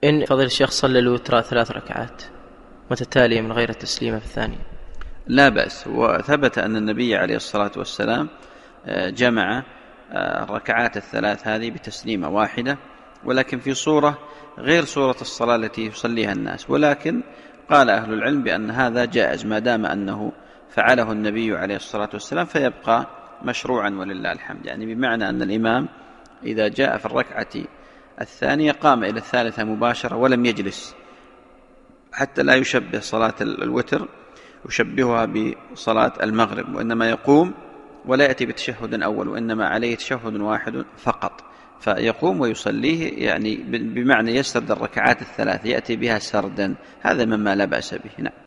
إن فضل الشيخ صلى الوتر 3 ركعات متتالية من غير التسليمة في الثانية لا بأس، وثبت أن النبي عليه الصلاة والسلام جمع الركعات الثلاث هذه بتسليمة واحدة، ولكن في صورة غير صورة الصلاة التي يصليها الناس، ولكن قال أهل العلم بأن هذا جائز ما دام أنه فعله النبي عليه الصلاة والسلام فيبقى مشروعا ولله الحمد. يعني بمعنى أن الإمام إذا جاء في الركعة الثانية قام إلى الثالثة مباشرة ولم يجلس، حتى لا يشبه صلاة الوتر يشبهها بصلاة المغرب، وإنما يقوم ولا يأتي بتشهد أول، وإنما عليه تشهد واحد فقط، فيقوم ويصليه، يعني بمعنى يسرد الركعات الثلاث يأتي بها سردا، هذا مما لا بأس به. نعم.